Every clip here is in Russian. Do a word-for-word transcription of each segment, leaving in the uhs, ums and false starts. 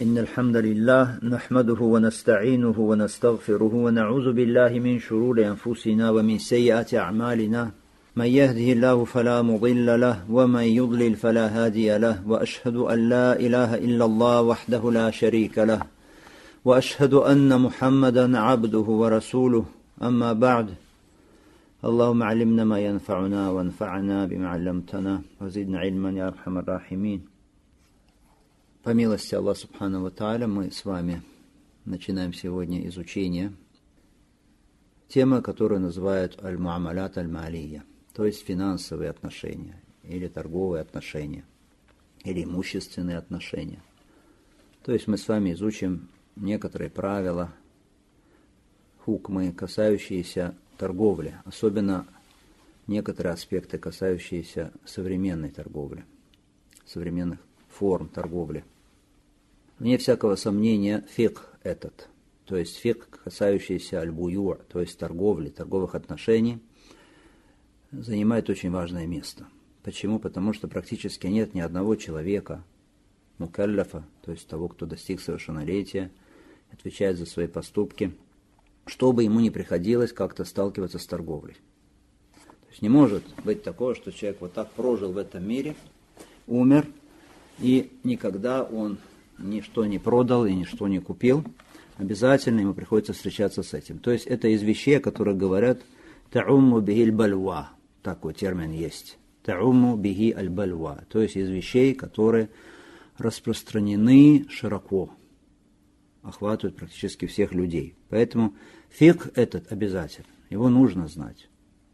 إن الحمد لله نحمده ونستعينه ونستغفره ونعوذ بالله من شرور أنفسنا ومن سيئات أعمالنا من يهده الله فلا مضل له ومن يضلل فلا هادي له وأشهد أن لا إله إلا الله وحده لا شريك له وأشهد أن محمدا عبده ورسوله أما بعد اللهم علمنا ما ينفعنا وانفعنا بما علمتنا وزدنا علما يا أرحم الراحمين. По милости Аллаха Субхану ва Тааля, мы с вами начинаем сегодня изучение темы, которую называют аль-муамалят аль-малия, то есть финансовые отношения, или торговые отношения, или имущественные отношения. То есть мы с вами изучим некоторые правила, хукмы, касающиеся торговли, особенно некоторые аспекты, касающиеся современной торговли, современных форм торговли. Вне всякого сомнения, фикх этот, то есть фикх, касающийся аль-буюр, то есть торговли, торговых отношений, занимает очень важное место. Почему? Потому что практически нет ни одного человека, мукалляфа, то есть того, кто достиг совершеннолетия, отвечает за свои поступки, чтобы ему не приходилось как-то сталкиваться с торговлей. То есть не может быть такого, что человек вот так прожил в этом мире, умер, и никогда он ничто не продал и ничто не купил, обязательно ему приходится встречаться с этим. То есть это из вещей, о которых говорят «та'умму бихи аль-бальва», такой термин есть. «Та'умму бихи аль-бальва», то есть из вещей, которые распространены широко, охватывают практически всех людей. Поэтому фикх этот обязательно, его нужно знать.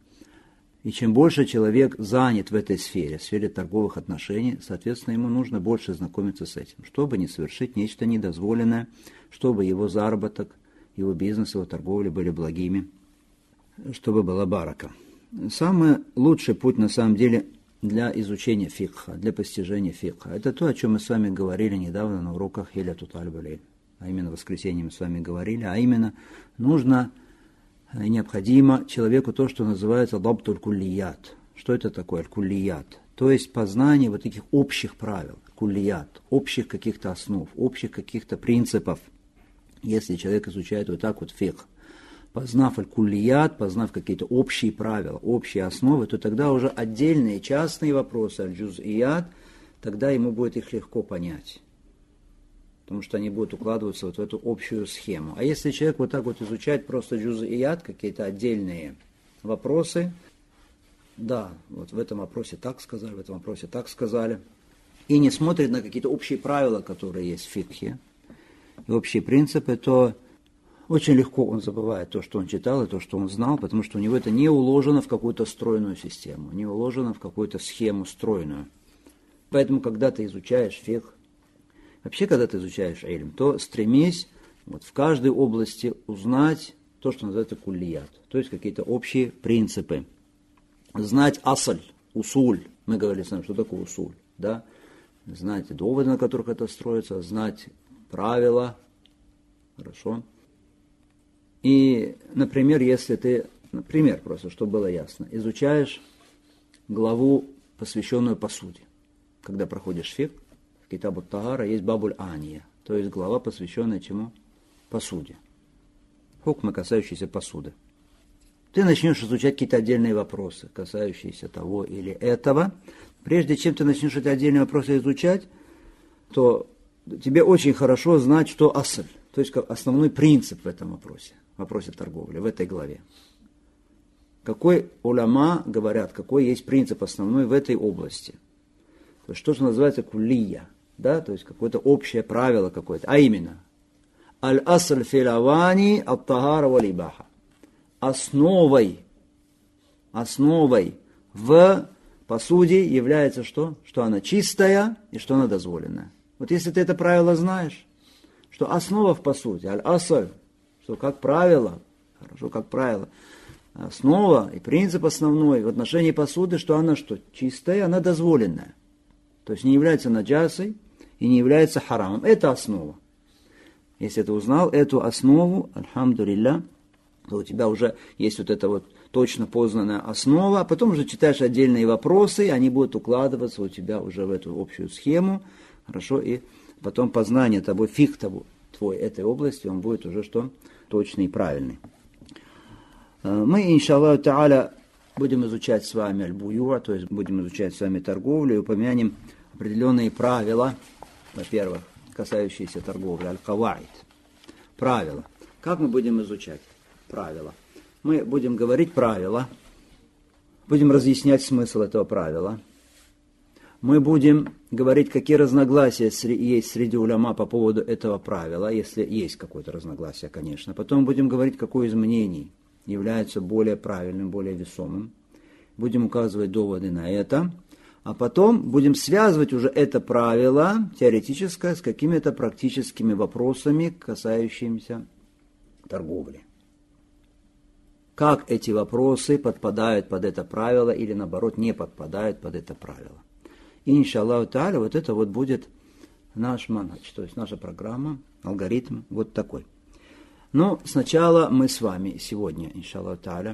И чем больше человек занят в этой сфере, в сфере торговых отношений, соответственно, ему нужно больше знакомиться с этим, чтобы не совершить нечто недозволенное, чтобы его заработок, его бизнес, его торговля были благими, чтобы была барака. Самый лучший путь, на самом деле, для изучения фикха, для постижения фикха, это то, о чем мы с вами говорили недавно на уроках Хиляту Талиб-аль-Илм, а именно в воскресенье мы с вами говорили, а именно нужно... И необходимо человеку то, что называется дабтуль куллият. Что это такое аль-куллият? То есть познание вот таких общих правил, куллият, общих каких-то основ, общих каких-то принципов. Если человек изучает вот так вот фикх, познав аль-куллият, познав какие-то общие правила, общие основы, то тогда уже отдельные частные вопросы, аль-джуз'ият, тогда ему будет их легко понять. Потому что они будут укладываться вот в эту общую схему. А если человек вот так вот изучает просто джуз'ият, какие-то отдельные вопросы, да, вот в этом вопросе так сказали, в этом вопросе так сказали, и не смотрит на какие-то общие правила, которые есть в фикхе, и общие принципы, то очень легко он забывает то, что он читал, и то, что он знал, потому что у него это не уложено в какую-то стройную систему, не уложено в какую-то схему стройную. Поэтому, когда ты изучаешь фикх, вообще, когда ты изучаешь ильм, то стремись вот, в каждой области узнать то, что называется куллият, то есть какие-то общие принципы. Знать асль, усуль, мы говорили с вами, что такое усуль, да? Знать доводы, на которых это строится, знать правила, хорошо. И, например, если ты, например, просто, чтобы было ясно, изучаешь главу, посвященную посуде, когда проходишь фикх, Китаб ат-Тагара есть Бабуль Ания, то есть глава, посвященная чему? Посуде. Хукмы, касающиеся посуды. Ты начнешь изучать какие-то отдельные вопросы, касающиеся того или этого. Прежде чем ты начнешь эти отдельные вопросы изучать, то тебе очень хорошо знать, что асль, то есть как основной принцип в этом вопросе, в вопросе торговли, в этой главе. Какой уляма говорят, какой есть принцип основной в этой области. То есть, что же называется куллия, да, то есть какое-то общее правило какое-то, а именно аль-асль фил авани ат-тагара валь-ибаха. Основой, основой в посуде является что? Что она чистая и что она дозволенная. Вот если ты это правило знаешь, что основа в посуде, аль-асль, что как правило, хорошо, как правило, основа и принцип основной в отношении посуды, что она что? Чистая, она дозволенная. То есть не является наджасой и не является харамом. Это основа. Если ты узнал эту основу, альхамдулилля, то у тебя уже есть вот эта вот точно познанная основа, а потом уже читаешь отдельные вопросы, и они будут укладываться у тебя уже в эту общую схему, хорошо, и потом познание тобой, фиг тобой, твой этой области, он будет уже что? Точный и правильный. Мы, иншаллаху та'аля, будем изучать с вами аль-буюа, то есть будем изучать с вами торговлю и упомянем определенные правила, во-первых, касающиеся торговли, аль-каваид. Правила. Как мы будем изучать правила? Мы будем говорить правила, будем разъяснять смысл этого правила. Мы будем говорить, какие разногласия есть среди уляма по поводу этого правила, если есть какое-то разногласие, конечно. Потом будем говорить, какое из мнений является более правильным, более весомым. Будем указывать доводы на это. А потом будем связывать уже это правило теоретическое с какими-то практическими вопросами, касающимися торговли. Как эти вопросы подпадают под это правило или, наоборот, не подпадают под это правило. И, иншаллаху та'аля, вот это вот будет наш манхадж, то есть наша программа, алгоритм вот такой. Но сначала мы с вами сегодня, иншаллаху та'аля,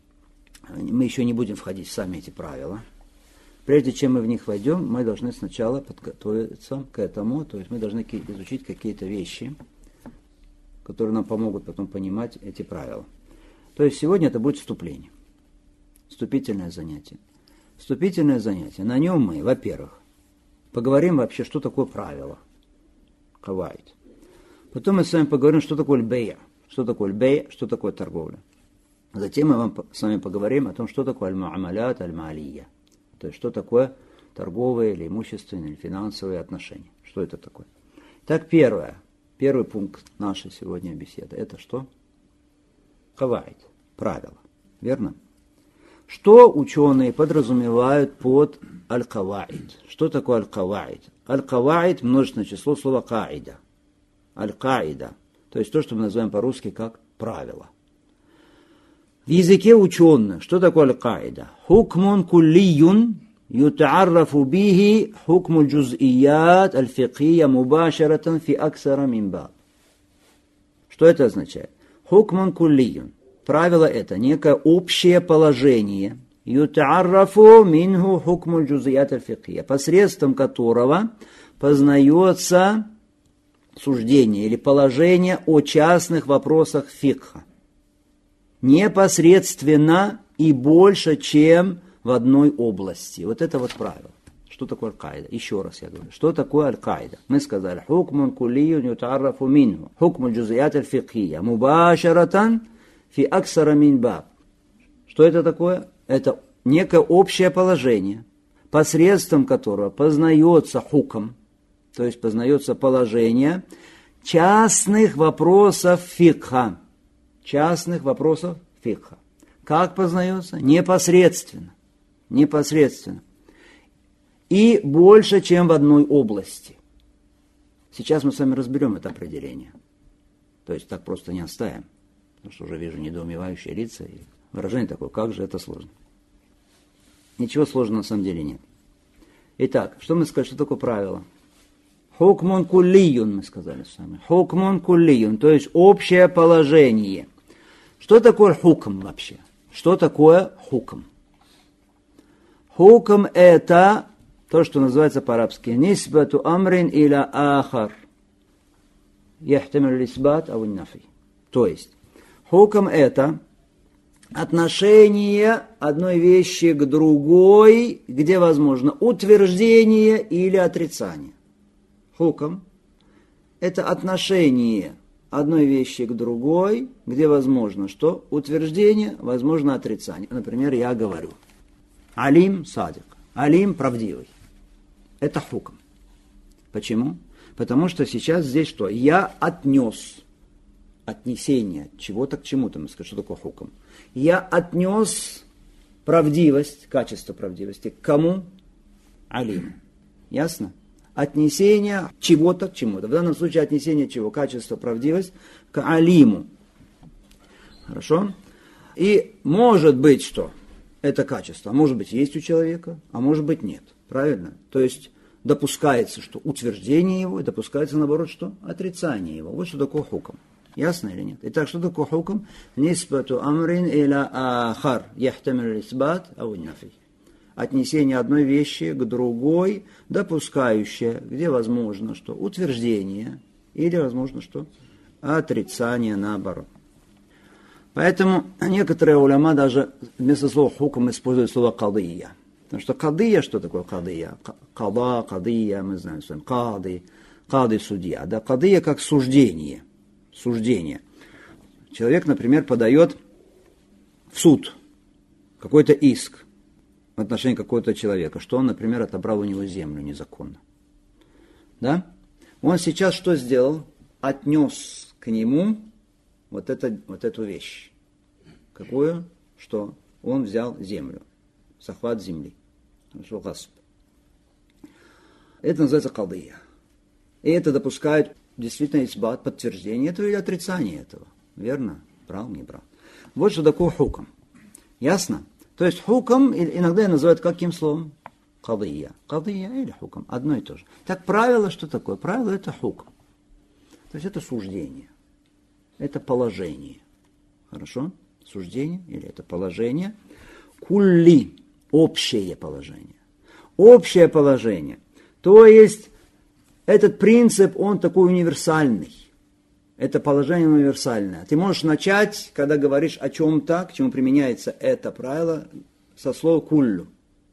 мы еще не будем входить в сами эти правила. Прежде чем мы в них войдем, мы должны сначала подготовиться к этому, то есть мы должны изучить какие-то вещи, которые нам помогут потом понимать эти правила. То есть сегодня это будет вступление, вступительное занятие. Вступительное занятие. На нем мы, во-первых, поговорим вообще, что такое правило, каваид. Потом мы с вами поговорим, что такое аль-бей'а, что такое аль-бей'а, что такое торговля. Затем мы вам, с вами поговорим о том, что такое аль-муамалят, аль-маалия. То есть, что такое торговые или имущественные или финансовые отношения. Что это такое? Так, первое. Первый пункт нашей сегодня беседы. Это что? Каваид. Правила. Верно? Что ученые подразумевают под аль-каваид? Что такое аль-каваид? Аль-каваид – множественное число слова каида. Аль-каида. То есть, то, что мы называем по-русски как правило. В языке ученых, что такое аль-каида? Хукмун куллиюн ютааррафу бихи хукму джуз'ият аль-фикхия мубашаратан фи аксара мин баб. Что это означает? Хукмун куллиюн. Правило это некое общее положение, ютааррафу минху хукму джуз'ият аль-фикхия, посредством которого познается суждение или положение о частных вопросах фикха. Непосредственно и больше, чем в одной области. Вот это вот правило. Что такое аль-каида? Еще раз я говорю. Что такое аль-каида? Мы сказали, хукмун куллиюн ютааррафу минху хукму джуз'ият аль-фикхия мубашаратан фи аксара мин баб. Что это такое? Это некое общее положение, посредством которого познается хукм, то есть познается положение частных вопросов фикха. Частных вопросов фикха. Как познается? Непосредственно. Непосредственно. И больше, чем в одной области. Сейчас мы с вами разберем это определение. То есть так просто не оставим. Потому что уже вижу недоумевающие лица и выражение такое, как же это сложно. Ничего сложного на самом деле нет. Итак, что мы сказали, что такое правило? Хукмун куллиюн, мы сказали с вами. Хукмун куллиюн, то есть общее положение. Что такое хукм вообще? Что такое хукм? Хукм это то, что называется по-арабски нисбату амрин иля ахар. Яхтамилу лисбат ау нафи. То есть, хукм это отношение одной вещи к другой, где возможно утверждение или отрицание. Хукм это отношение одной вещи к другой, где возможно что? Утверждение, возможно отрицание. Например, я говорю, алим садик, алим правдивый. Это хукм. Почему? Потому что сейчас здесь что? Я отнес отнесение чего-то к чему-то. Мы скажем, что такое хукм? Я отнес правдивость, качество правдивости к кому? Алиму. Ясно? Отнесение чего-то к чему-то. В данном случае отнесение чего? Качество, правдивость к алиму. Хорошо? И может быть, что это качество, а может быть есть у человека, а может быть нет. Правильно? То есть допускается, что утверждение его, и допускается, наоборот, что отрицание его. Вот что такое хукм. Ясно или нет? Итак, что такое хукм? Нисбату амрин иля ахар. Яхтамилу лисбат ау нафи. отнесение одной вещи к другой, допускающее, где возможно что? Утверждение, или возможно что? Отрицание наоборот. Поэтому некоторые уляма даже вместо слова хукм используют слово кадия. Потому что кадия, что такое кадия? Када, кадия, мы знаем с вами, кады, кады судья. Да, кадия как суждение. Суждение. Человек, например, подает в суд какой-то иск в отношении какого-то человека, что он, например, отобрал у него землю незаконно. Да? Он сейчас что сделал? Отнес к нему вот, это, вот эту вещь. Какую? Что он взял землю. Захват земли. Это называется кадия. И это допускает действительно исбат, подтверждение этого или отрицание этого. Верно? Брал, не брал. Вот что такое хукм. Ясно? То есть хукм иногда называют каким словом? Кадия. Кадия или хукм. Одно и то же. Так правило что такое? Правило это хукм. То есть это суждение. Это положение. Хорошо? Суждение или это положение. Кулли. Общее положение. Общее положение. То есть этот принцип, он такой универсальный. Это положение универсальное. Ты можешь начать, когда говоришь о чем-то, к чему применяется это правило, со слова куллю.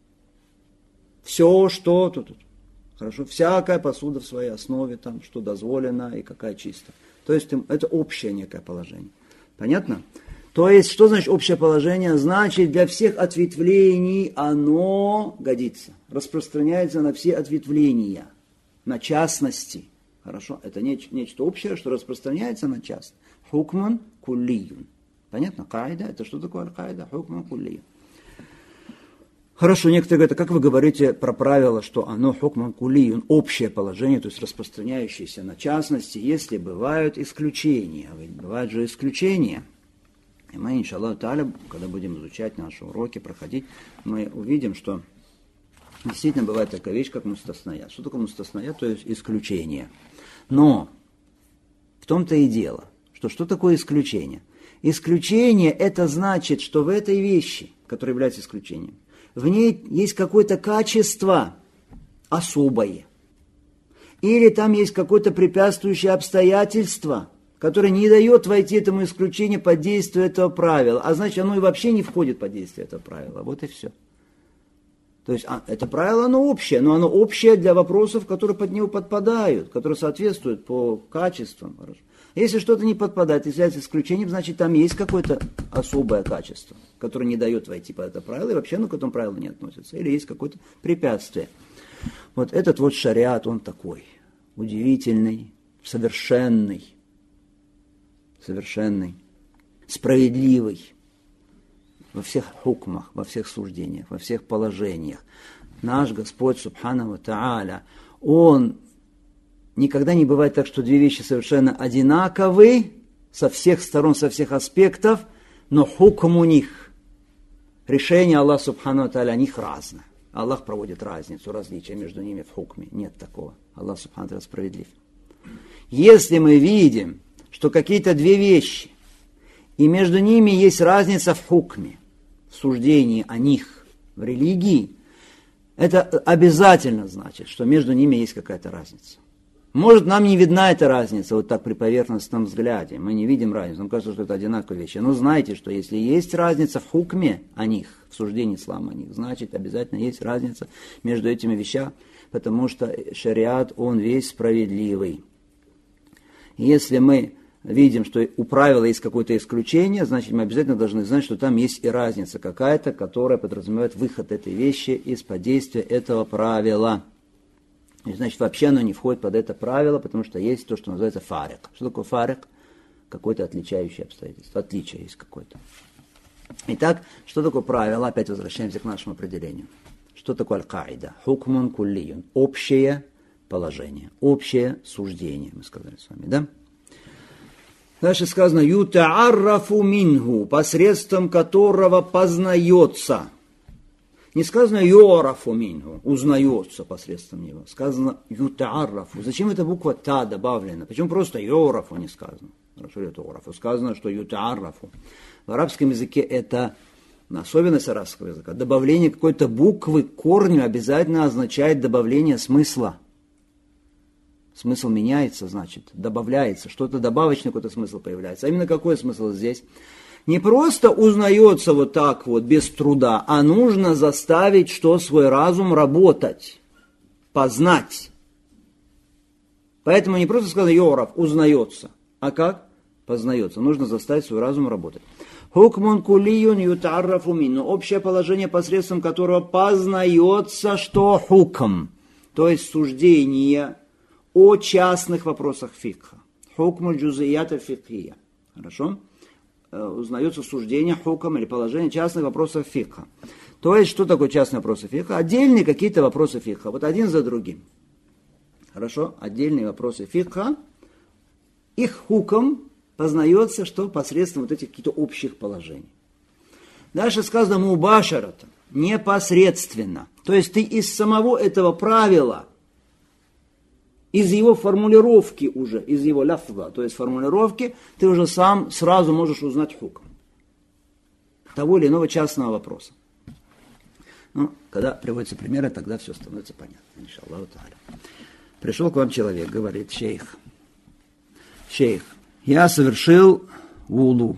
Все, что тут. Хорошо? Всякая посуда в своей основе, там, что дозволено и какая чистая. То есть это общее некое положение. Понятно? То есть, что значит общее положение? Значит, для всех ответвлений оно годится. Распространяется на все ответвления. На частности. Хорошо? Это неч- нечто общее, что распространяется на частность. Хукман куллиюн. Понятно? Кайда. Это что такое аль-кайда? Хукман куллиюн. Хорошо, некоторые говорят, а как вы говорите про правило, что оно хукман куллиюн, общее положение, то есть распространяющееся на частности, если бывают исключения. Ведь бывают же исключения. И мы, иншаллаху тааля, когда будем изучать наши уроки, проходить, мы увидим, что действительно бывает такая вещь, как мустасная. Что такое мустасная? То есть исключение. Но в том-то и дело, что что такое исключение? Исключение это значит, что в этой вещи, которая является исключением, в ней есть какое-то качество особое. Или там есть какое-то препятствующее обстоятельство, которое не дает войти этому исключению под действие этого правила. А значит, оно и вообще не входит под действие этого правила. Вот и все. То есть а, это правило, оно общее, но оно общее для вопросов, которые под него подпадают, которые соответствуют по качествам. Хорошо. Если что-то не подпадает, является исключением, значит, там есть какое-то особое качество, которое не дает войти под это правило, и вообще оно к этому правилу не относится. Или есть какое-то препятствие. Вот этот вот шариат, он такой, удивительный, совершенный, совершенный, справедливый. Во всех хукмах, во всех суждениях, во всех положениях. Наш Господь, субхану ва тааля, Он никогда не бывает так, что две вещи совершенно одинаковы, со всех сторон, со всех аспектов, но хукм у них, решение Аллаха, субхану ва тааля, о них разное. Аллах проводит разницу, различия между ними в хукме. Нет такого. Аллах, субхану ва тааля, справедлив. Если мы видим, что какие-то две вещи, и между ними есть разница в хукме, в суждении о них, в религии, это обязательно значит, что между ними есть какая-то разница. Может, нам не видна эта разница, вот так при поверхностном взгляде, мы не видим разницу, нам кажется, что это одинаковые вещи. Но знайте, что если есть разница в хукме о них, в суждении ислама о них, значит, обязательно есть разница между этими вещами, потому что шариат, он весь справедливый. Если мы видим, что у правила есть какое-то исключение, значит, мы обязательно должны знать, что там есть и разница какая-то, которая подразумевает выход этой вещи из-под действия этого правила. И, значит, вообще оно не входит под это правило, потому что есть то, что называется фарик. Что такое фарик? Какое-то отличающее обстоятельство. Отличие есть какое-то. Итак, что такое правило? Опять возвращаемся к нашему определению. Что такое аль-каида? Хукмун куллиюн. Общее положение. Общее суждение, мы сказали с вами, да? Дальше сказано, ютааррафу минху, посредством которого познается. Не сказано юарафу минху, узнается посредством него. Сказано ютааррафу. Зачем эта буква та добавлена? Почему просто юарафу не сказано? Хорошо, ютаарафу. Сказано, что ютааррафу. В арабском языке это особенность арабского языка, добавление какой-то буквы к корню обязательно означает добавление смысла. Смысл меняется, значит, добавляется, что-то добавочный какой-то смысл появляется. А именно какой смысл здесь? Не просто узнается вот так вот, без труда, а нужно заставить, что свой разум работать, познать. Поэтому не просто сказано «йорав», узнается, а как? Познается. Нужно заставить свой разум работать. Хукмун кулиюн ютаррафу мин. Но общее положение, посредством которого познается, что хукм, то есть суждение о частных вопросах фикха. Хукму джузията фикхия. Хорошо? Узнается суждение, хукм или положение частных вопросов фикха. То есть, что такое частные вопросы фикха? Отдельные какие-то вопросы фикха. Вот один за другим. Хорошо? Отдельные вопросы фикха. Их хукм познается, что посредством вот этих каких-то общих положений. Дальше сказано мубашарата, непосредственно. То есть ты из самого этого правила, из его формулировки уже, из его ляфза, то есть формулировки, ты уже сам сразу можешь узнать хукм того или иного частного вопроса. Ну, когда приводятся примеры, тогда все становится понятно. Иншаллаху тааля. Пришел к вам человек, говорит: шейх, шейх, я совершил вуду,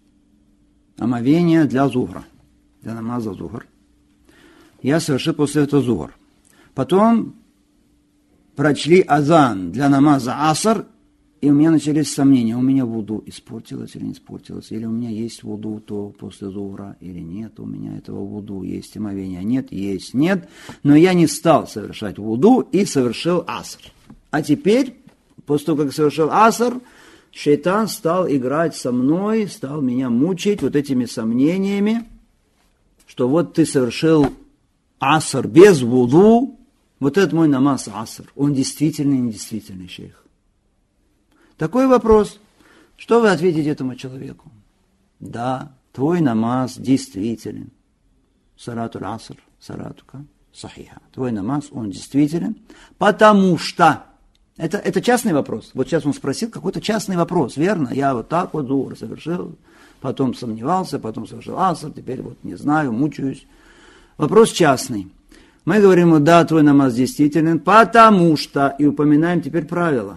омовение для зухра, для намаза зухр. Я совершил после этого зухр. Потом прочли азан для намаза аср, и у меня начались сомнения, у меня вуду испортилось или не испортилось, или у меня есть вуду то после зухра, или нет, у меня этого вуду есть, омовения нет, есть, нет, но я не стал совершать вуду и совершил аср. А теперь, после того, как совершил аср, шайтан стал играть со мной, стал меня мучить вот этими сомнениями, что вот ты совершил аср без вуду, вот это мой намаз аср, он действительный или недействительный, шейх? Такой вопрос. Что вы ответите этому человеку? Да, твой намаз действителен. Салатуль аср, салатука сахиха. Твой намаз, он действителен, потому что... Это, это частный вопрос. Вот сейчас он спросил какой-то частный вопрос, верно? Я вот так вот зухр совершил, потом сомневался, потом совершил аср, теперь вот не знаю, мучаюсь. Вопрос частный. Мы говорим, да, твой намаз действителен, потому что, и упоминаем теперь правило.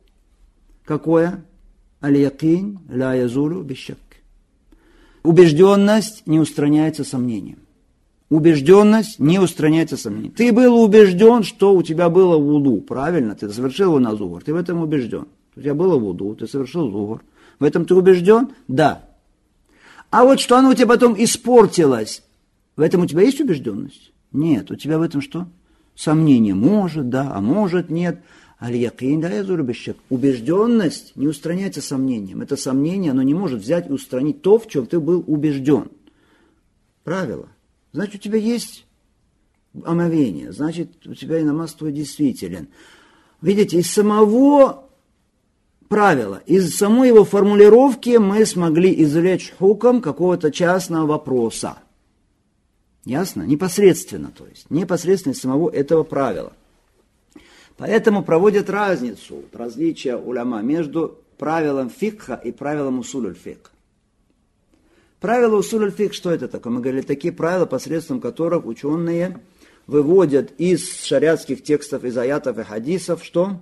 Какое? Аль-якин ла язулу бишшак. Убежденность не устраняется сомнением. Убежденность не устраняется сомнением. Ты был убежден, что у тебя было вуду, правильно? Ты совершил его на зухр, ты в этом убежден. У тебя было вуду, ты совершил зухр. В этом ты убежден? Да. А вот что оно у тебя потом испортилось, в этом у тебя есть убежденность? Нет. У тебя в этом что? Сомнение. Может, да, а может, нет. Аль-якин ла язулу бишшак. Убежденность не устраняется сомнением. Это сомнение, оно не может взять и устранить то, в чем ты был убежден. Правило. Значит, у тебя есть омовение, значит, у тебя и намаз твой действителен. Видите, из самого правила, из самой его формулировки мы смогли извлечь хукм какого-то частного вопроса. Ясно? Непосредственно, то есть, непосредственно из самого этого правила. Поэтому проводят разницу, различия уляма между правилом фикха и правилом усуль фикх. Правила усуль фикх, что это такое? Мы говорили, такие правила, посредством которых ученые выводят из шариатских текстов, из аятов и хадисов, что?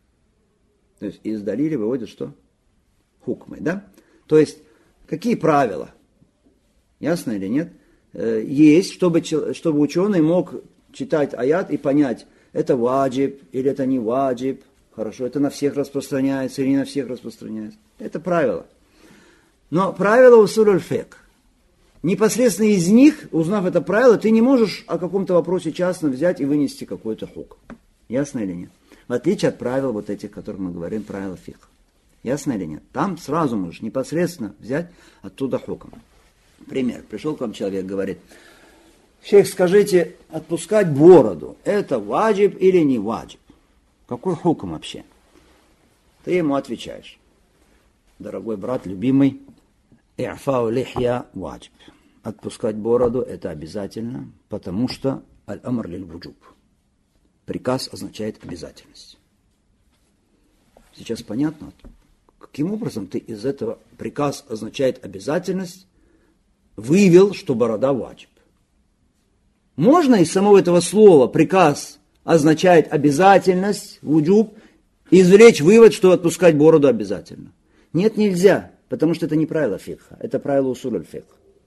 То есть из далили выводят что? Хукмы, да? То есть, какие правила? Ясно или нет? Есть, чтобы, чтобы ученый мог читать аят и понять, это ваджиб или это не ваджиб, хорошо, это на всех распространяется или не на всех распространяется. Это правило. Но правило усуль фикх. Непосредственно из них, узнав это правило, ты не можешь о каком-то вопросе частно взять и вынести какой-то хукм. Ясно или нет? В отличие от правил вот этих, о которых мы говорим, правила фикха. Ясно или нет? Там сразу можешь непосредственно взять оттуда хукм. Пример. Пришел к вам человек, говорит: шейх, скажите, отпускать бороду, это ваджиб или не ваджиб? Какой хукм вообще? Ты ему отвечаешь: дорогой брат, любимый, и'фау лихья ваджиб. Отпускать бороду это обязательно, потому что аль-амр лиль-вуджуб. Приказ означает обязательность. Сейчас понятно, каким образом ты из этого приказ означает обязательность вывел, что борода ваджиб. Можно из самого этого слова приказ означает обязательность, вуджуб, извлечь вывод, что отпускать бороду обязательно? Нет, нельзя, потому что это не правило фикха, это правило усуль аль-фикх.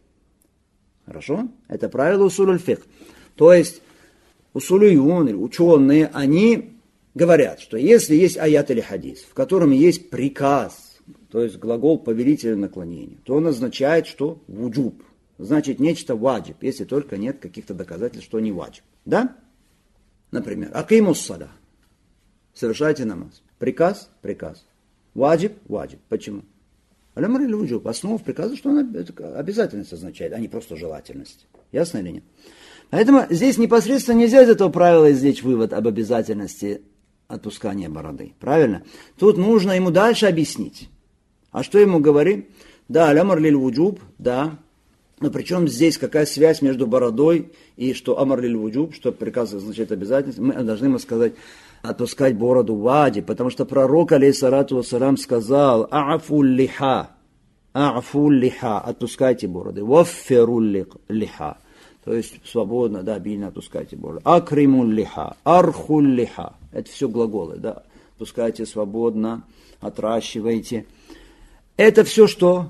Хорошо? Это правило усуль аль-фикх. То есть усулюйон, или ученые, они говорят, что если есть аят или хадис, в котором есть приказ, то есть глагол повелительного наклонения, то он означает, что вуджуб. Значит, нечто ваджиб, если только нет каких-то доказательств, что не ваджиб. Да? Например, акимус сала. Совершайте намаз. Приказ? Приказ. Ваджиб? Ваджиб. Почему? Алямр или вуджуб. Основа приказа, что она обязательность означает, а не просто желательность. Ясно или нет? Поэтому здесь непосредственно нельзя из этого правила извлечь вывод об обязательности отпускания бороды. Правильно? Тут нужно ему дальше объяснить. А что ему говорим? Да, алямр лиль вуджуб, да. Но причем здесь какая связь между бородой и что амар лиль вуджуб, что приказ означает обязательность? Мы должны ему сказать отпускать бороду вади, потому что пророк, алейхиссалату вассалам, сказал а'фул лиха, а'фул лиха, отпускайте бороды, ваффирул лиха, то есть свободно, да, обильно отпускайте бороды, акримул лиха, архул лиха, это все глаголы, да, отпускайте свободно, отращивайте. Это все что?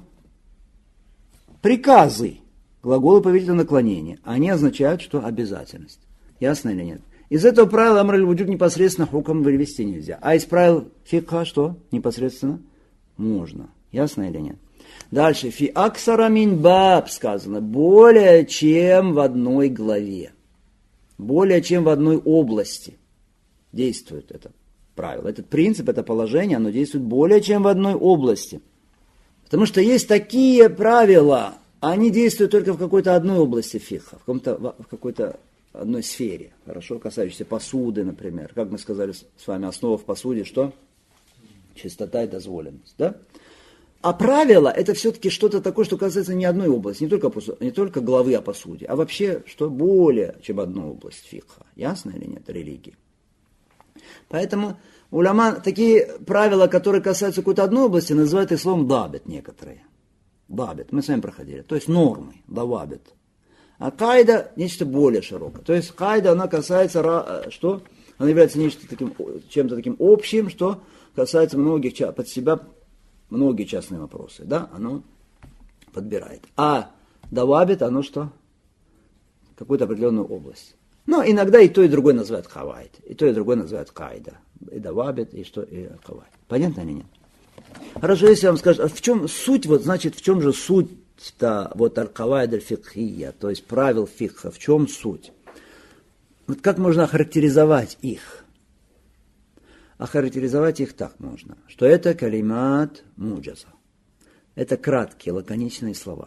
Приказы, глаголы повелительного наклонения, они означают, что обязательность. Ясно или нет? Из этого правила амр аль-вуджуб непосредственно хуком вывести нельзя. А из правил фикха что? Непосредственно можно. Ясно или нет? Дальше. Фи аксара мин баб сказано. Более чем в одной главе. Более чем в одной области действует это правило. Этот принцип, это положение, оно действует более чем в одной области. Потому что есть такие правила, они действуют только в какой-то одной области фикха, в, каком-то, в какой-то одной сфере, хорошо, касающейся посуды, например. Как мы сказали с вами, основа в посуде, что? Чистота и дозволенность, да? А правило, это все-таки что-то такое, что касается не одной области, не только, не только главы о посуде, а вообще, что более, чем одна область фикха. Ясно или нет, религии? Поэтому уляма такие правила, которые касаются какой-то одной области, называют их словом дабет некоторые. Дабет, мы с вами проходили, то есть нормы, давабет. А кайда нечто более широкое. То есть кайда, она касается, что? Она является нечто таким, чем-то таким общим, что касается многих, под себя многие частные вопросы. Да? Оно подбирает. А давабит, оно что? Какую-то определенную область. Но иногда и то, и другое называют хавайт. И то, и другое называют кайда. И давабит, и что, и хавайт. Понятно или нет? Хорошо, если вам скажут, а в чем суть, вот значит, в чем же суть? Это вот аль-кавайд аль-фикхия, то есть правил фикха. В чем суть? Вот как можно охарактеризовать их? Охарактеризовать их так можно, что это калимат муджаза. Это краткие, лаконичные слова.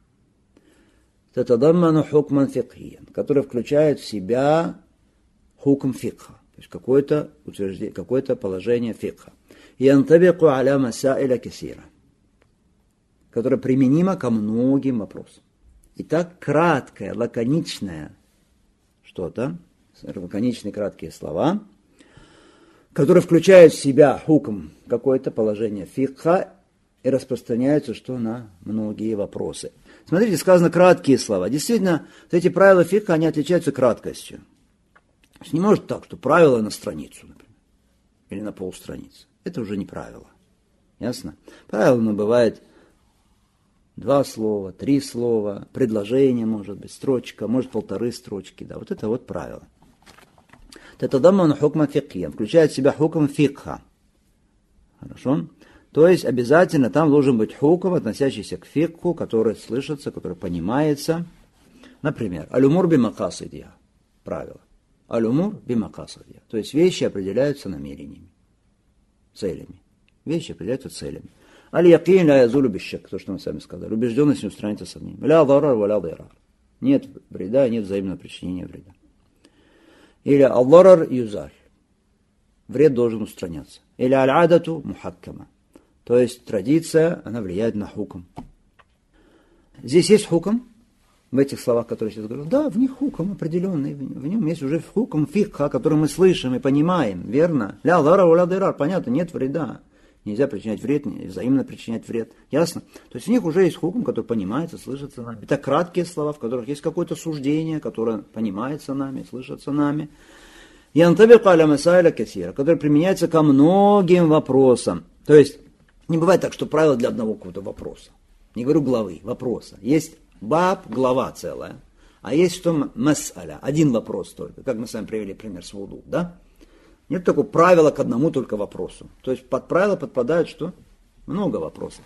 Татадамману хукман фикхиян, которые включают в себя хукм фикха, то есть какое-то утверждение, какое-то положение фикха. Янтабику аля масаиля кесира, которое применимо ко многим вопросам. Итак, краткое, лаконичное что-то, лаконичные краткие слова, которые включают в себя хукм, какое-то положение фикха, и распространяются что на многие вопросы. Смотрите, сказано краткие слова. Действительно, эти правила фикха, они отличаются краткостью. То есть не может так, что правило на страницу, например, или на полстраницы. Это уже не правило. Ясно? Правило, оно бывает два слова, три слова, предложение, может быть, строчка, может, полторы строчки. Да, вот это вот правило. Татадамману хукма фикхиян, включает в себя хукм фикха. Хорошо? То есть обязательно там должен быть хукм, относящийся к фикху, который слышится, который понимается. Например, алюмур бимакасидия. Правило. Алюмур бимакасидия. То есть вещи определяются намерениями, целями. Вещи определяются целями. Аль-якин ля язулю бишшак, то, что мы сами сказали. Убежденность не устранится сомнением. Ля дарар ва ля дайрар. Нет вреда, нет взаимного причинения вреда. Или аль-дарар юзаль. Вред должен устраняться. Или аль-адату мухаккама. То есть традиция, она влияет на хукм. Здесь есть хукм, в этих словах, которые я сейчас говорю. Да, в них хукм определенный, в нем есть уже хукм фикха, который мы слышим и понимаем, верно? Ля дарар ва ля дайрар, понятно, нет вреда. Нельзя причинять вред, взаимно причинять вред. Ясно? То есть у них уже есть хукм, который понимается, слышится нами. Это краткие слова, в которых есть какое-то суждение, которое понимается нами, слышится нами. Янтабиқ аля масайля касира, который применяется ко многим вопросам. То есть не бывает так, что правило для одного какого-то вопроса. Не говорю главы, вопроса. Есть баб, глава целая, а есть что масаля, один вопрос только. Как мы с вами привели пример с вуду, да? Нет такого правила к одному только вопросу. То есть под правило подпадают что? Много вопросов.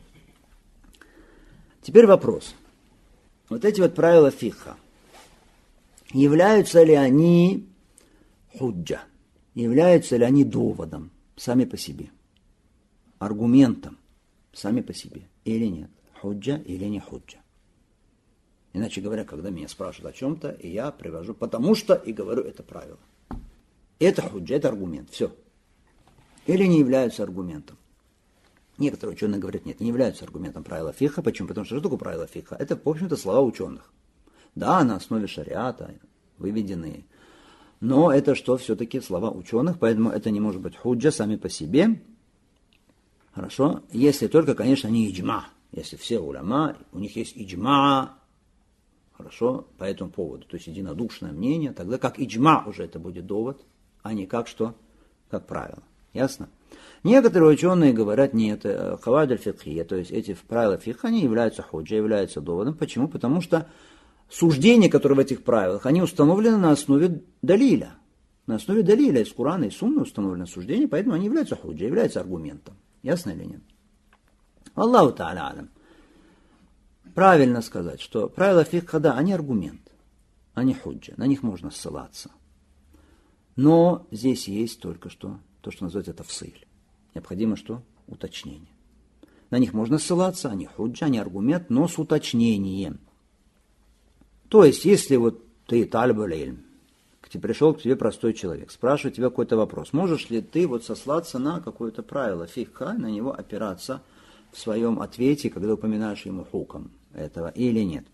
Теперь вопрос. Вот эти вот правила фикха, являются ли они худжа? Являются ли они доводом сами по себе? Аргументом сами по себе? Или нет? Худжа или не худжа? Иначе говоря, когда меня спрашивают о чем-то, и я привожу потому что и говорю это правило. Это худжа, это аргумент. Все. Или не являются аргументом. Некоторые ученые говорят, нет, не являются аргументом правила фикха. Почему? Потому что что такое правило фикха? Это, в общем-то, слова ученых. Да, на основе шариата выведенные. Но это что? Все-таки слова ученых, поэтому это не может быть худжа сами по себе. Хорошо? Если только, конечно, не иджма. Если все уляма, у них есть иджма, хорошо, по этому поводу. То есть единодушное мнение, тогда как иджма уже это будет довод, а не как что? Как правило. Ясно? Некоторые ученые говорят, нет, хавайд аль-фикхия, то есть эти правила фикха, они являются худжа, являются доводом. Почему? Потому что суждения, которые в этих правилах, они установлены на основе далиля. На основе далиля из Курана и Сунны установлены суждения, поэтому они являются худжа, являются аргументом. Ясно или нет? Аллаху та'аля алям. Правильно сказать, что правила фикха, да, они аргумент, они худжа, на них можно ссылаться. Но здесь есть только что, то, что называется тафсиль. Необходимо что? Уточнение. На них можно ссылаться, они худжа, они аргумент, но с уточнением. То есть, если вот ты талибуль илм, к тебе пришел к тебе простой человек, спрашивает тебя какой-то вопрос, можешь ли ты вот сослаться на какое-то правило фикха, на него опираться в своем ответе, когда упоминаешь ему хукам этого или нет?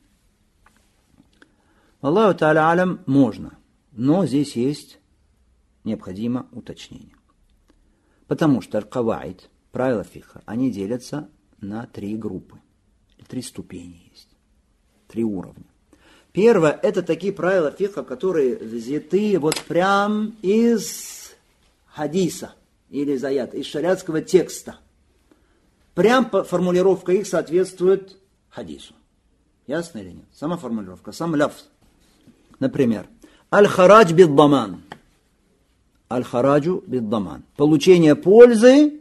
Аллаху та'аля алям можно, но здесь есть необходимо уточнение. Потому что аль-каваид, правила фикха, они делятся на три группы. Три ступени есть. Три уровня. Первое, это такие правила фикха, которые взяты вот прям из хадиса или из аята, из шариатского текста. Прям формулировка их соответствует хадису. Ясно или нет? Сама формулировка, сам лафз. Например, аль-харадж бид-даман. Аль-хараджу бид-даман. Получение пользы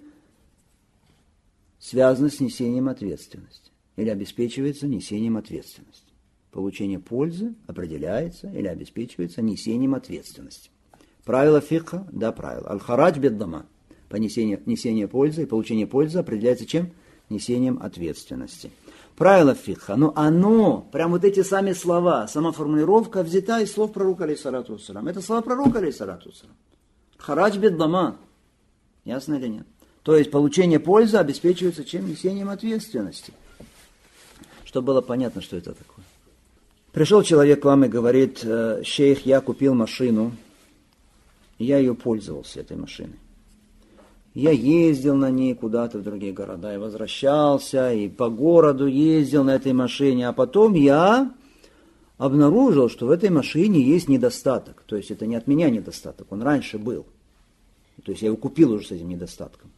связано с несением ответственности. Или обеспечивается несением ответственности. Получение пользы определяется или обеспечивается несением ответственности. Правило фикха, да, правило. Аль-харадж бид-даман. Понесение, несение пользы и получение пользы определяется чем? Несением ответственности. Правило фикха, но оно, прям вот эти сами слова, сама формулировка взята из слов пророка алейхиссалату вассалям. Это слова пророка алейхиссалату вассалям. Харадж бид-даман. Ясно или нет? То есть получение пользы обеспечивается чем? Несением ответственности. Чтобы было понятно, что это такое. Пришел человек к вам и говорит, шейх, я купил машину, и я ее пользовался, этой машиной. Я ездил на ней куда-то в другие города, и возвращался, и по городу ездил на этой машине, а потом я обнаружил, что в этой машине есть недостаток. То есть это не от меня недостаток, он раньше был. То есть я его купил уже с этим недостатком.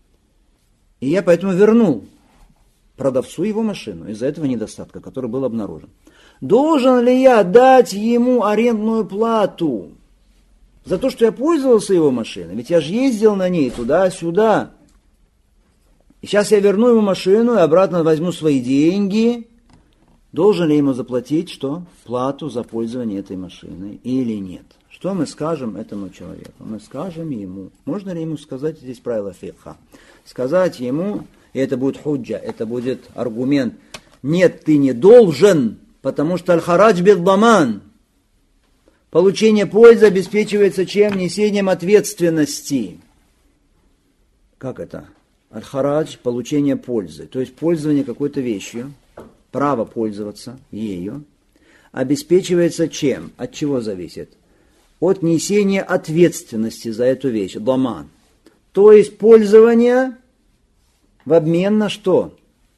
И я поэтому вернул продавцу его машину из-за этого недостатка, который был обнаружен. Должен ли я дать ему арендную плату за то, что я пользовался его машиной? Ведь я же ездил на ней туда-сюда. И сейчас я верну ему машину и обратно возьму свои деньги. Должен ли ему заплатить что? Плату за пользование этой машиной или нет? Что мы скажем этому человеку? Мы скажем ему, можно ли ему сказать здесь правило фикха? Сказать ему, и это будет худжа, это будет аргумент. Нет, ты не должен, потому что аль-харадж бид-даман. Получение пользы обеспечивается чем? Несением ответственности. Как это? Аль-харадж, получение пользы. То есть пользование какой-то вещью, право пользоваться ею, обеспечивается чем? От чего зависит? От несения ответственности за эту вещь. Даман. То есть пользование В обмен на что?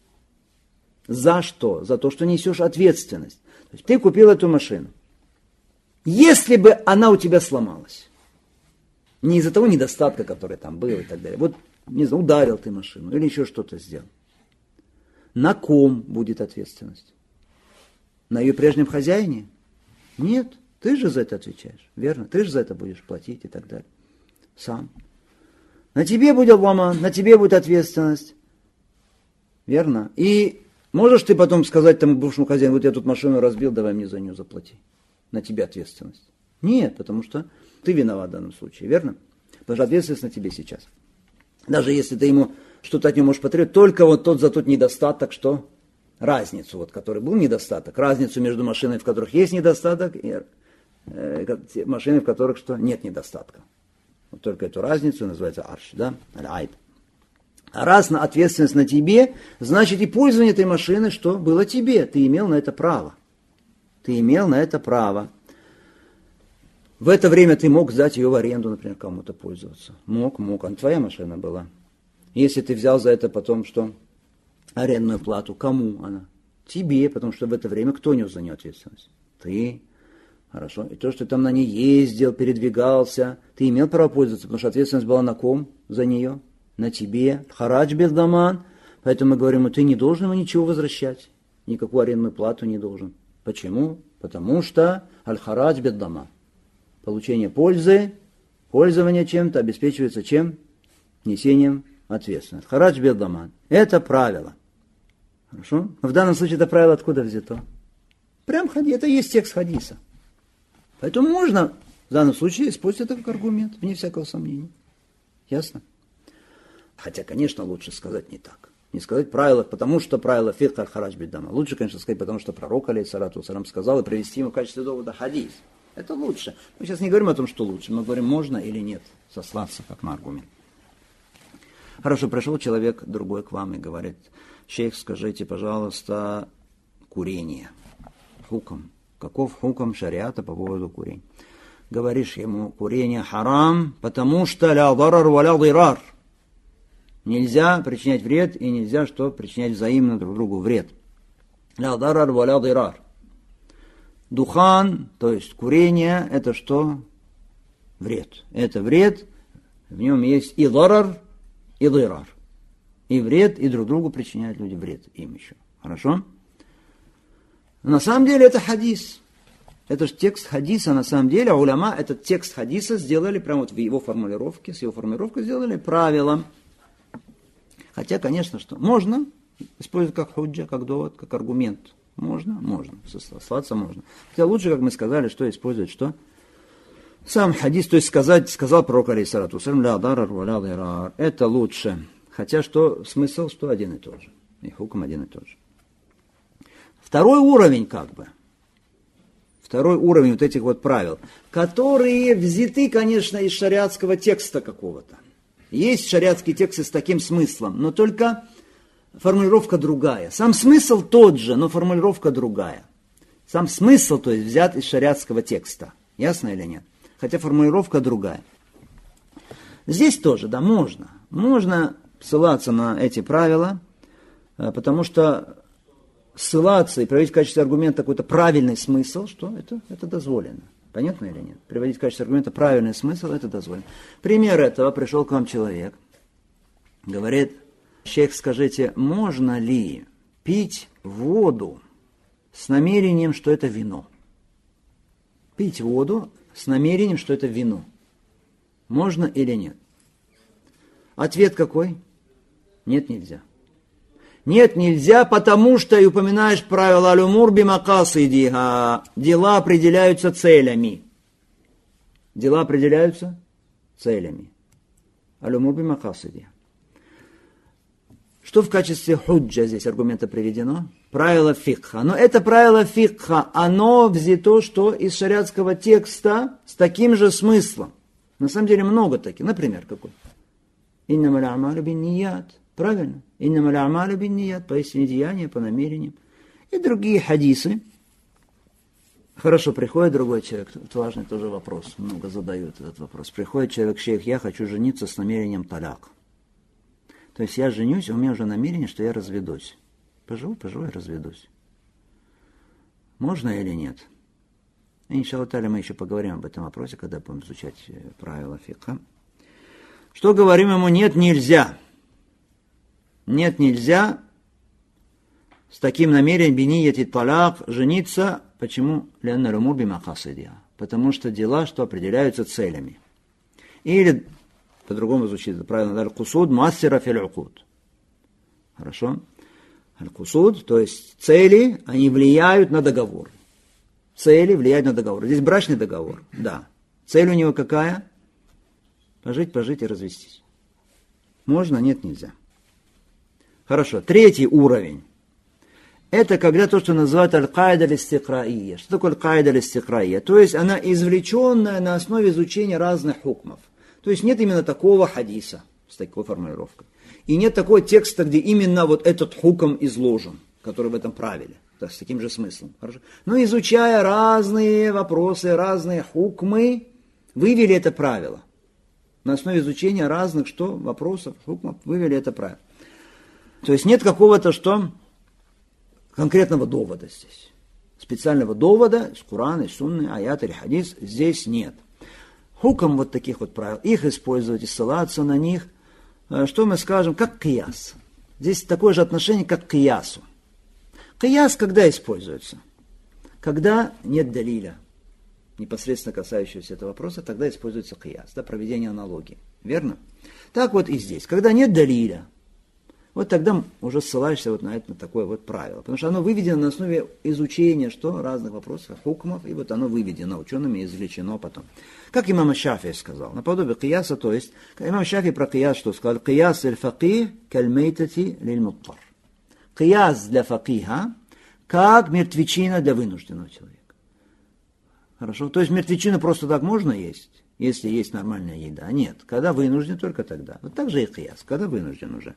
За что? За то, что несешь ответственность. То есть ты купил эту машину. Если бы она у тебя сломалась, не из-за того недостатка, который там был и так далее, вот, не знаю, ударил ты машину или еще что-то сделал, на ком будет ответственность? На ее прежнем хозяине? Нет, ты же за это отвечаешь, верно? Ты же за это будешь платить и так далее. Сам. На тебе будет ломан, на тебе будет ответственность. Верно? И можешь ты потом сказать тому бывшему хозяину, вот я тут машину разбил, давай мне за нее заплати. На тебя ответственность. Нет, потому что ты виноват в данном случае, верно? Потому что ответственность на тебе сейчас. Даже если ты ему что-то от него можешь потребовать, только вот тот за тот недостаток, что разницу, вот, который был недостаток, разницу между машинами, в которых есть недостаток, и э, машинами, в которых что нет недостатка. Вот только эту разницу называется арш, да, аль-айб. А раз на ответственность на тебе, значит и пользование этой машины, что было тебе, ты имел на это право. Ты имел на это право. В это время ты мог сдать ее в аренду, например, кому-то пользоваться. Мог, мог, а твоя машина была. Если ты взял за это потом что? Арендную плату, кому она? Тебе, потому что в это время кто нес за нее ответственность? Ты. Хорошо. И то, что ты там на ней ездил, передвигался, ты имел право пользоваться, потому что ответственность была на ком за нее? На тебе. Харадж без даман. Поэтому мы говорим, ты не должен ему ничего возвращать. Никакую арендную плату не должен. Почему? Потому что аль-харадж без даман. Получение пользы, пользование чем-то обеспечивается чем? Несением ответственности. Харадж без даман. Это правило. Хорошо? Но в данном случае это правило откуда взято? Прям хади, это есть текст хадиса. Поэтому можно в данном случае использовать это как аргумент, вне всякого сомнения. Ясно? Хотя, конечно, лучше сказать не так. Не сказать правило, потому что правило фикх аль-харадж бид-дама. Лучше, конечно, сказать, потому что пророк, алейхиссалату вассалям, сказал, и привести ему в качестве довода хадис. Это лучше. Мы сейчас не говорим о том, что лучше. Мы говорим, можно или нет сослаться как на аргумент. Хорошо, пришел человек другой к вам и говорит, шейх, скажите, пожалуйста, курение. Хукам. Каков хукам шариата по поводу курения? Говоришь ему, курение харам, потому что ля дарар ва ля дирар. Нельзя причинять вред и нельзя что причинять взаимно друг другу вред. Ля дарар ва ля дирар. Духан, то есть курение, это что? Вред. Это вред, в нем есть и дарар, и дирар. И вред, и друг другу причиняют люди вред им еще. Хорошо? На самом деле это хадис. Это же текст хадиса, на самом деле, а уляма этот текст хадиса сделали, прямо вот в его формулировке, с его формулировкой сделали правилом. Хотя, конечно, что можно использовать как худжа, как довод, как аргумент. Можно? Можно. Сослаться можно. Хотя лучше, как мы сказали, что использовать, что? Сам хадис, то есть сказать, сказал пророк, алейхиссалату вассалям, ля дарар ва ля дирар. Это лучше. Хотя что смысл, что один и тот же. И хукм один и тот же. Второй уровень, как бы. Второй уровень вот этих вот правил, которые взяты, конечно, из шариатского текста какого-то. Есть шариатские тексты с таким смыслом, но только формулировка другая. Сам смысл тот же, но формулировка другая. Сам смысл, то есть, взят из шариатского текста. Ясно или нет? Хотя формулировка другая. Здесь тоже, да, можно. Можно ссылаться на эти правила, потому что ссылаться и приводить в качестве аргумента какой-то правильный смысл, что это, это дозволено. Понятно или нет? Приводить в качестве аргумента правильный смысл, это дозволено. Пример этого: пришел к вам человек, говорит, шейх, скажите, можно ли пить воду с намерением, что это вино? Пить воду с намерением, что это вино. Можно или нет? Ответ какой? Нет, нельзя. Нет, нельзя, потому что, и упоминаешь правило аль-умур бимакасидиха. Дела определяются целями. Дела определяются целями. Аль-умур бимакасидиха. Что в качестве худжа здесь аргумента приведено? Правило фикха. Но это правило фикха, оно взято что из шариатского текста с таким же смыслом. На самом деле много таких. Например, какой? Иннама аль-амалю бин-ният. Правильно? Иннама аль-амалю бин-ният. Поистине деяния, по намерениям. И другие хадисы. Хорошо, приходит другой человек. Это важный тоже вопрос. Много задают этот вопрос. Приходит человек, шейх, я хочу жениться с намерением таляк. То есть я женюсь, а у меня уже намерение, что я разведусь. Поживу, поживу и разведусь. Можно или нет? Иншаллах та'аля, мы еще поговорим об этом вопросе, когда будем изучать правила фикха. Что говорим ему? Нет, нельзя. Нет, нельзя с таким намерением бинияти талак жениться. Почему? Лянна румур бимакасидиа. Потому что дела, что определяются целями. Или, по-другому звучит это правильно, аль-кусуд мастера фил-укуд. Хорошо? Аль-кусуд, то есть цели, они влияют на договор. Цели влияют на договор. Здесь брачный договор, да. Цель у него какая? Пожить, пожить и развестись. Можно? Нет, нельзя. Хорошо. Третий уровень. Это когда то, что называют аль-каида аль-истикраия. Что такое аль-каида аль-истикраия? То есть она извлеченная на основе изучения разных хукмов. То есть нет именно такого хадиса с такой формулировкой. И нет такого текста, где именно вот этот хукм изложен, который в этом правиле. Да, с таким же смыслом. Хорошо? Но изучая разные вопросы, разные хукмы, вывели это правило. На основе изучения разных что, вопросов, хукмов, вывели это правило. То есть нет какого-то что конкретного довода здесь. Специального довода из Корана, из Сунны, аят или хадис здесь нет. Хукм вот таких вот правил, их использовать и ссылаться на них, что мы скажем, как кияс. Здесь такое же отношение, как к киясу. Кияс когда используется? Когда нет далиля, непосредственно касающегося этого вопроса, тогда используется кияс, да, проведение аналогии. Верно? Так вот и здесь. Когда нет далиля, вот тогда уже ссылаешься вот на это, на такое вот правило. Потому что оно выведено на основе изучения что? Разных вопросов, хукмов, и вот оно выведено учеными и извлечено потом. Как имам Шафии сказал, наподобие кияса, то есть, имам Шафии про кияс что сказал? Кияс аль-факих каль-мейтати лиль-муттар. Кияс для факиха, как мертвечина для вынужденного человека. Хорошо? То есть мертвечину просто так можно есть, если есть нормальная еда. Нет, когда вынужден, только тогда. Вот так же и кияс, когда вынужден уже.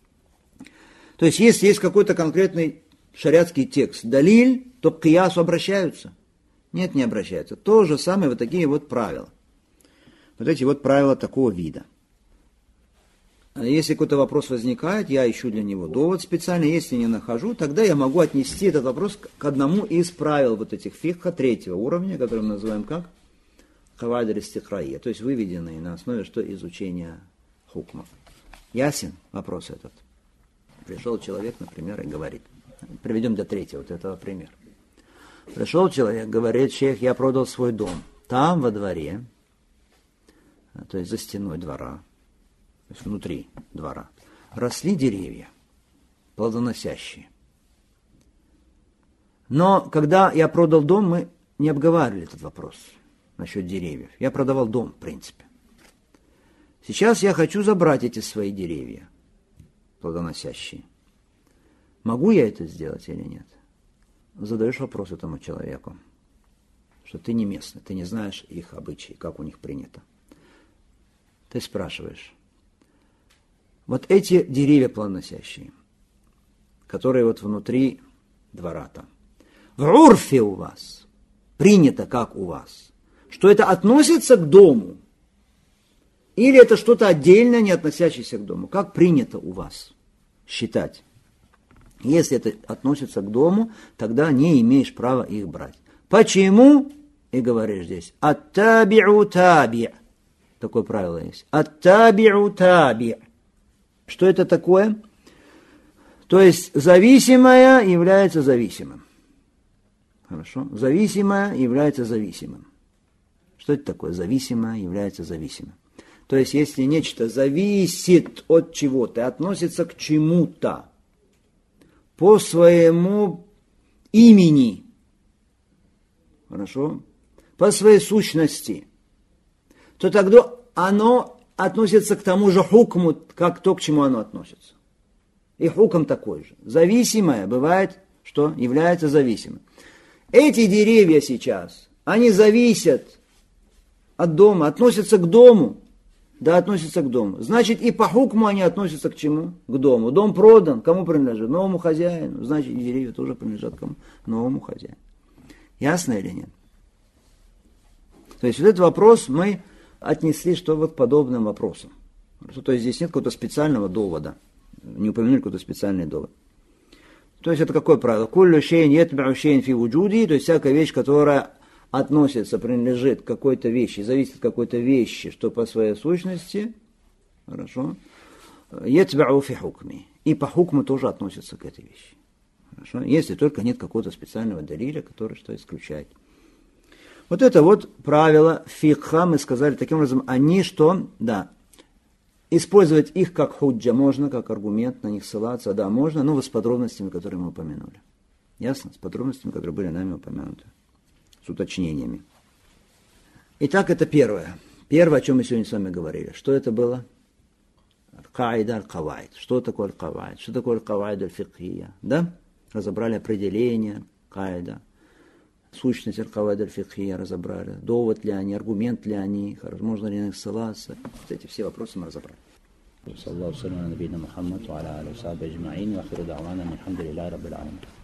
То есть если есть какой-то конкретный шариатский текст, далиль, то к киясу обращаются. Нет, не обращаются. То же самое вот такие вот правила. Вот эти вот правила такого вида. Если какой-то вопрос возникает, я ищу для него довод специально. Если не нахожу, тогда я могу отнести этот вопрос к одному из правил вот этих фикха третьего уровня, который мы называем как? Кавайд аль-истикраия. То есть выведенные на основе что? Изучения хукмов. Ясен вопрос этот? Пришел человек, например, и говорит. Приведем для третьего вот этого примера. Пришел человек, говорит, шейх, я продал свой дом. Там во дворе, то есть за стеной двора, то есть внутри двора, росли деревья, плодоносящие. Но когда я продал дом, мы не обговаривали этот вопрос насчет деревьев. Я продавал дом, в принципе. Сейчас я хочу забрать эти свои деревья, плодоносящие. Могу я это сделать или нет? Задаешь вопрос этому человеку, что ты не местный, ты не знаешь их обычаи, как у них принято. Ты спрашиваешь, вот эти деревья плодоносящие, которые вот внутри двора там, в урфе у вас, принято как у вас, что это относится к дому, или это что-то отдельное, не относящееся к дому, как принято у вас считать? Если это относится к дому, тогда не имеешь права их брать. Почему? И говоришь здесь, ат-таби'у таби'. Такое правило есть. Ат-таби'у таби'. Что это такое? То есть зависимое является зависимым. Хорошо? Зависимое является зависимым. Что это такое? Зависимое является зависимым. То есть если нечто зависит от чего-то, относится к чему-то, по своему имени, хорошо, по своей сущности, то тогда оно относится к тому же хукму, как то, к чему оно относится. И хукм такой же. Зависимое бывает, что является зависимым. Эти деревья сейчас, они зависят от дома, относятся к дому. Да, относятся к дому. Значит, и по хукму они относятся к чему? К дому. Дом продан, кому принадлежит? Новому хозяину. Значит, и деревья тоже принадлежат кому? Новому хозяину. Ясно или нет? То есть, вот этот вопрос мы отнесли, что вот подобным вопросом. То есть, здесь нет какого-то специального довода. не упомянули какой-то специальный довод. То есть это какое правило? Куллю шейн ятбау шейн фи вуджуди, то есть всякая вещь, которая относится, принадлежит к какой-то вещи, зависит от какой-то вещи, что по своей сущности, хорошо, ятбау фи хукми. И по хукму тоже относится к этой вещи. Хорошо? Если только нет какого-то специального далиля, который что исключает. Вот это вот правило фикха, мы сказали таким образом, они что, да, использовать их как худжа можно, как аргумент, на них ссылаться, да, можно, но с подробностями, которые мы упомянули. Ясно? С подробностями, которые были нами упомянуты. С уточнениями. Итак, это первое. Первое, о чем мы сегодня с вами говорили. Что это было? Аль-Каида, аль-Кавайд. Что такое аль-Кавайд? Что такое аль-Кавайд аль-Фикхия? Да? Разобрали определение Каида. Сущность аль-Кавайд аль-Фикхия разобрали. Довод ли они, аргумент ли они, можно ли на них ссылаться. Эти все вопросы мы разобрали. صلى الله وسلم على نبينا محمد وعلى آله وصحبه أجمعين وآخر دعوانا الحمد لله رب العالمين.